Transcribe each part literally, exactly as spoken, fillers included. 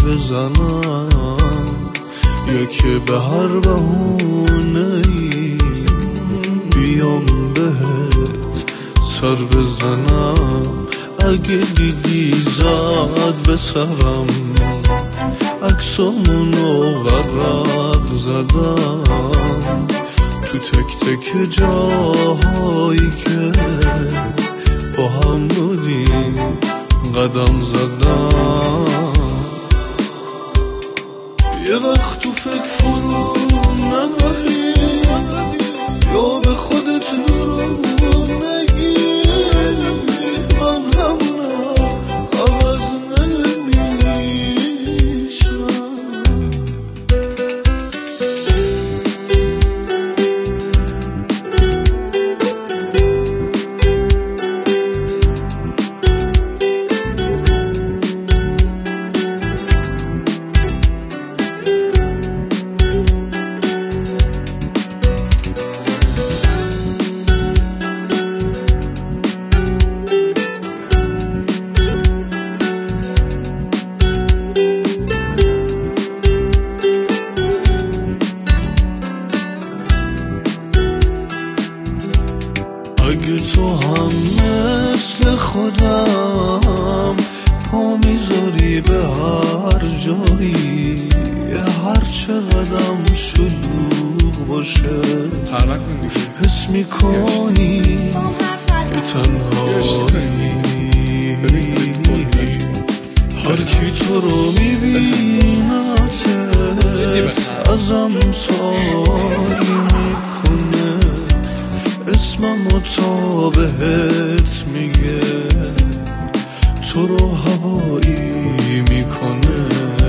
بزنم یا که به هر بهونه‌ای بیام بهت سر بزنم. اگه دیدی زد به سرم عکسامونو ورق زدم تو تک تک جاهایی که با هم بودیم قدم زدم. یه وقت تو فکر فرو نبری یا به خودت دروغ نگی، من همونم عوض نمیشم. اگه تو هم مثل خودم پا میذاری به هر جایی، هر چقدرم شلوغ باشه حس میکنی که تنهایی. هر کی تو رو میبینتت ازم سایی میکنه، اسممو تا بهت میگه، تو رو هوایی میکنه.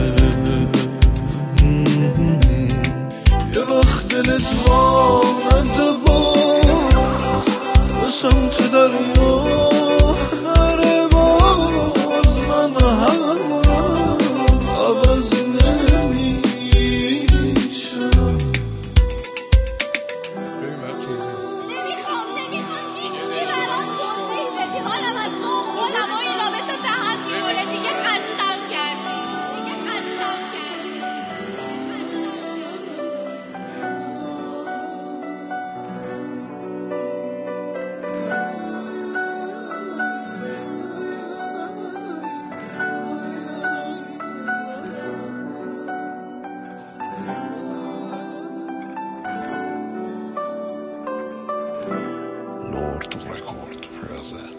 یه وقت دلت وارد باز به سمت دریا نره، باز من همونم عوض نمیشم. Lord Record present.